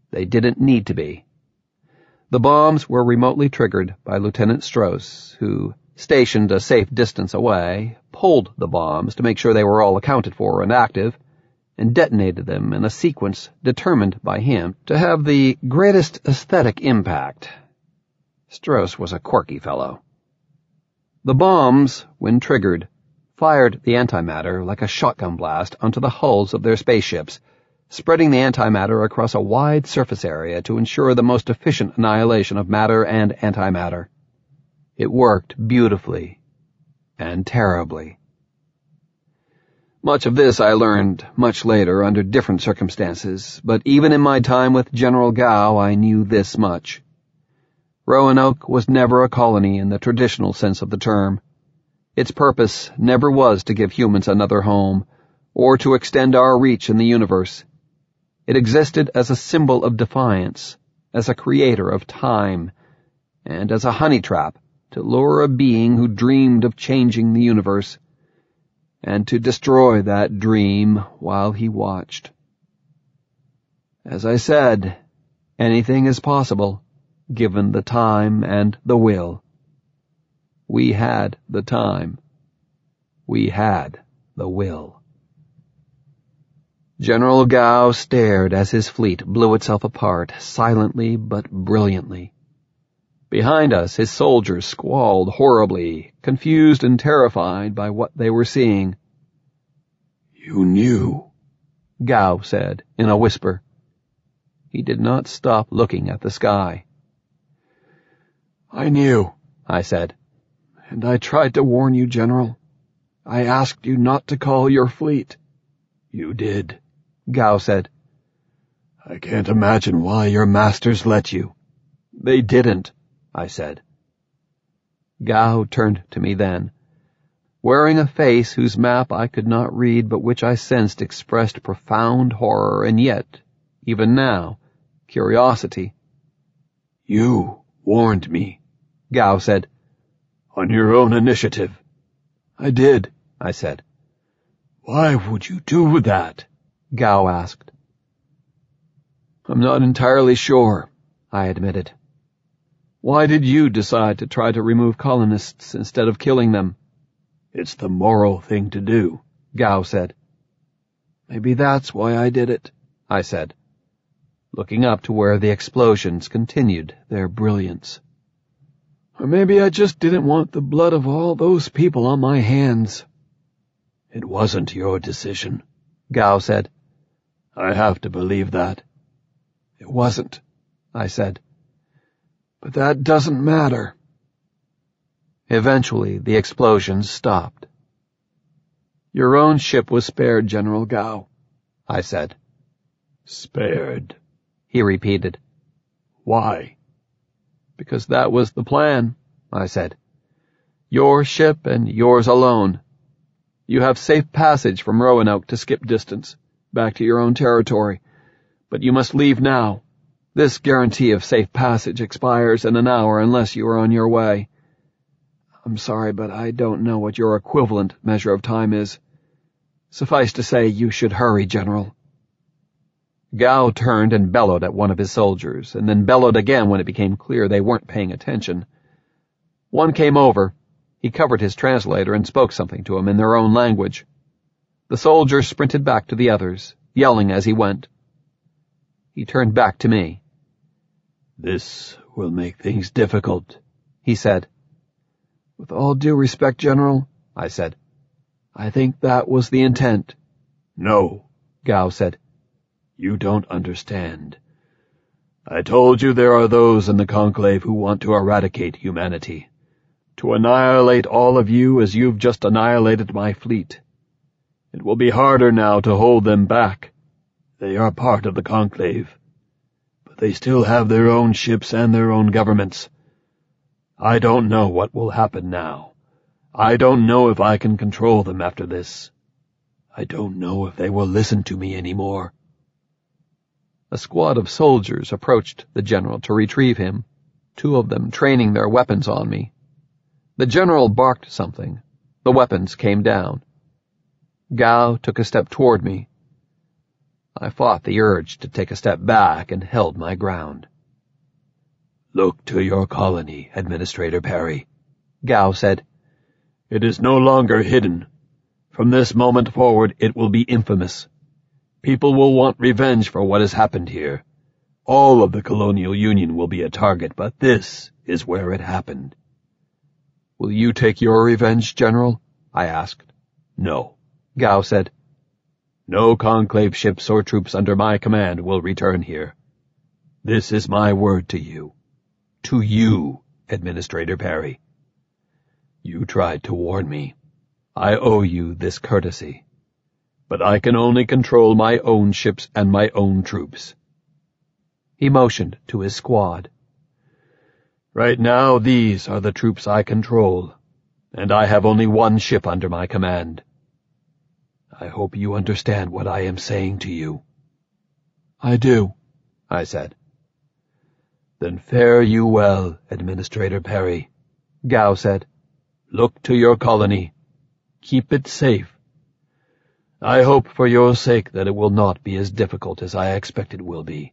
They didn't need to be. The bombs were remotely triggered by Lieutenant Strauss, who, stationed a safe distance away, pulled the bombs to make sure they were all accounted for and active, and detonated them in a sequence determined by him to have the greatest aesthetic impact. Strauss was a quirky fellow. The bombs, when triggered, fired the antimatter like a shotgun blast onto the hulls of their spaceships, spreading the antimatter across a wide surface area to ensure the most efficient annihilation of matter and antimatter. It worked beautifully and terribly. Much of this I learned much later under different circumstances, but even in my time with General Gao I knew this much. Roanoke was never a colony in the traditional sense of the term. Its purpose never was to give humans another home, or to extend our reach in the universe. It existed as a symbol of defiance, as a creator of time, and as a honey trap to lure a being who dreamed of changing the universe, and to destroy that dream while he watched. As I said, anything is possible, given the time and the will. We had the time. We had the will. General Gao stared as his fleet blew itself apart, silently but brilliantly. Behind us, his soldiers squalled horribly, confused and terrified by what they were seeing. "You knew," Gao said in a whisper. He did not stop looking at the sky. "I knew," I said. "and I tried to warn you, General. I asked you not to call your fleet." "You did," Gao said. "I can't imagine why your masters let you." "They didn't," I said. Gao turned to me then, wearing a face whose map I could not read but which I sensed expressed profound horror and yet, even now, curiosity. "You warned me," Gao said. "On your own initiative." "I did," I said. "Why would you do that?" Gao asked. "I'm not entirely sure," I admitted. "Why did you decide to try to remove colonists instead of killing them?" "It's the moral thing to do," Gao said. "Maybe that's why I did it," I said, looking up to where the explosions continued their brilliance. "Or maybe I just didn't want the blood of all those people on my hands." "It wasn't your decision," Gao said. "I have to believe that." "It wasn't," I said. "But that doesn't matter." Eventually, the explosions stopped. "Your own ship was spared, General Gao," I said. "Spared," he repeated. "Why?" "Because that was the plan," I said. "Your ship and yours alone. You have safe passage from Roanoke to skip distance, back to your own territory, but you must leave now. This guarantee of safe passage expires in an hour unless you are on your way. I'm sorry, but I don't know what your equivalent measure of time is. Suffice to say, you should hurry, General." Gao turned and bellowed at one of his soldiers, and then bellowed again when it became clear they weren't paying attention. One came over. He covered his translator and spoke something to him in their own language. The soldier sprinted back to the others, yelling as he went. He turned back to me. "This will make things difficult," he said. "With all due respect, General," I said, "I think that was the intent." "No," Gao said. "You don't understand. I told you there are those in the Conclave who want to eradicate humanity, to annihilate all of you as you've just annihilated my fleet. It will be harder now to hold them back. They are part of the Conclave, but they still have their own ships and their own governments. I don't know what will happen now. I don't know if I can control them after this. I don't know if they will listen to me anymore." A squad of soldiers approached the general to retrieve him, 2 of them training their weapons on me. The general barked something. The weapons came down. Gao took a step toward me. I fought the urge to take a step back and held my ground. "Look to your colony, Administrator Perry," Gao said. "It is no longer hidden. From this moment forward it will be infamous. People will want revenge for what has happened here. All of the Colonial Union will be a target, but this is where it happened." "Will you take your revenge, General?" I asked. "No," Gao said. "No Conclave ships or troops under my command will return here. This is my word to you. To you, Administrator Perry. You tried to warn me. I owe you this courtesy. But I can only control my own ships and my own troops." He motioned to his squad. "Right now, these are the troops I control, and I have only one ship under my command. I hope you understand what I am saying to you." "I do," I said. "Then fare you well, Administrator Perry," Gao said. "Look to your colony. Keep it safe. I hope for your sake that it will not be as difficult as I expect it will be."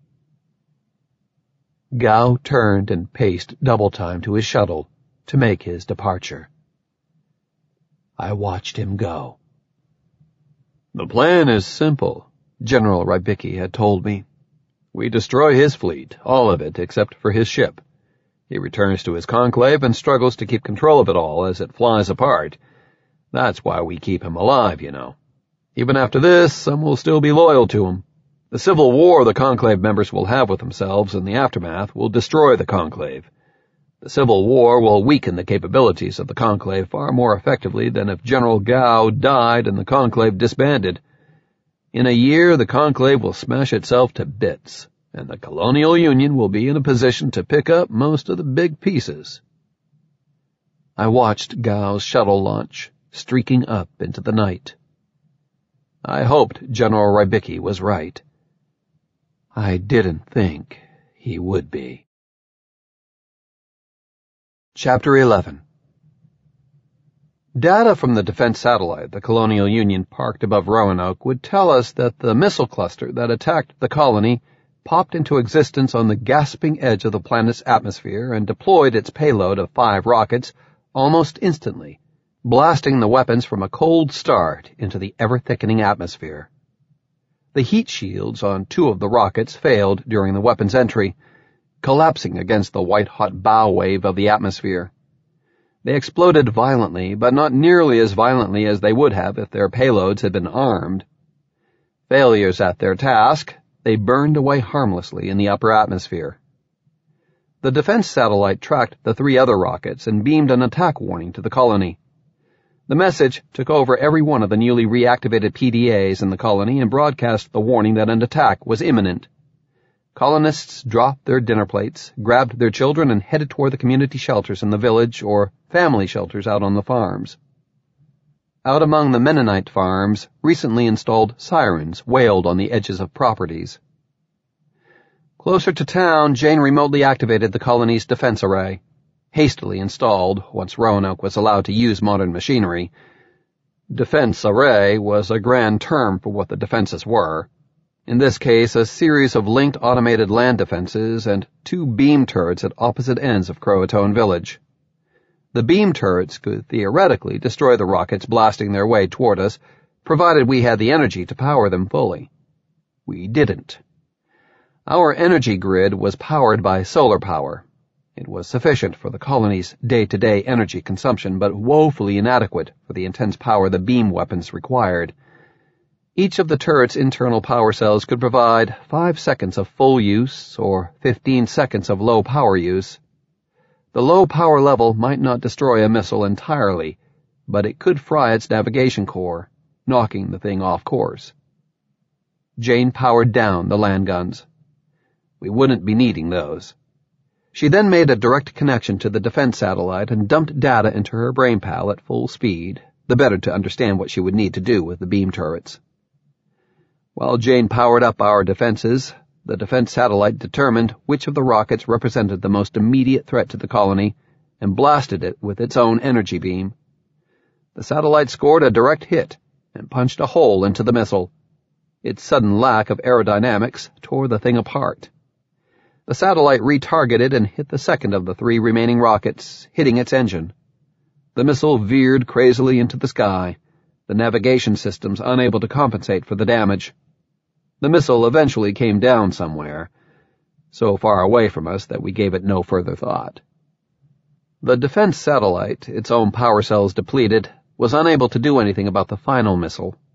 Gao turned and paced double time to his shuttle to make his departure. I watched him go. "The plan is simple," General Rybicki had told me. "We destroy his fleet, all of it except for his ship. He returns to his conclave and struggles to keep control of it all as it flies apart. That's why we keep him alive, you know. Even after this, some will still be loyal to him. The civil war the conclave members will have with themselves in the aftermath will destroy the conclave. The civil war will weaken the capabilities of the conclave far more effectively than if General Gao died and the conclave disbanded. In a year, the conclave will smash itself to bits, and the Colonial Union will be in a position to pick up most of the big pieces." I watched Gao's shuttle launch, streaking up into the night. I hoped General Rybicki was right. I didn't think he would be. Chapter 11. Data from the defense satellite the Colonial Union parked above Roanoke would tell us that the missile cluster that attacked the colony popped into existence on the gasping edge of the planet's atmosphere and deployed its payload of 5 rockets almost instantly, blasting the weapons from a cold start into the ever-thickening atmosphere. The heat shields on 2 of the rockets failed during the weapon's entry, collapsing against the white-hot bow wave of the atmosphere. They exploded violently, but not nearly as violently as they would have if their payloads had been armed. Failures at their task, they burned away harmlessly in the upper atmosphere. The defense satellite tracked the 3 other rockets and beamed an attack warning to the colony. The message took over every one of the newly reactivated PDAs in the colony and broadcast the warning that an attack was imminent. Colonists dropped their dinner plates, grabbed their children, and headed toward the community shelters in the village or family shelters out on the farms. Out among the Mennonite farms, recently installed sirens wailed on the edges of properties. Closer to town, Jane remotely activated the colony's defense array, hastily installed once Roanoke was allowed to use modern machinery. Defense array was a grand term for what the defenses were. In this case, a series of linked automated land defenses and 2 beam turrets at opposite ends of Croatoan Village. The beam turrets could theoretically destroy the rockets blasting their way toward us, provided we had the energy to power them fully. We didn't. Our energy grid was powered by solar power. It was sufficient for the colony's day-to-day energy consumption, but woefully inadequate for the intense power the beam weapons required. Each of the turret's internal power cells could provide 5 seconds of full use or 15 seconds of low power use. The low power level might not destroy a missile entirely, but it could fry its navigation core, knocking the thing off course. Jane powered down the land guns. We wouldn't be needing those. She then made a direct connection to the defense satellite and dumped data into her brainpal at full speed, the better to understand what she would need to do with the beam turrets. While Jane powered up our defenses, the defense satellite determined which of the rockets represented the most immediate threat to the colony and blasted it with its own energy beam. The satellite scored a direct hit and punched a hole into the missile. Its sudden lack of aerodynamics tore the thing apart. The satellite retargeted and hit the second of the 3 remaining rockets, hitting its engine. The missile veered crazily into the sky, the navigation systems unable to compensate for the damage. The missile eventually came down somewhere, so far away from us that we gave it no further thought. The defense satellite, its own power cells depleted, was unable to do anything about the final missile.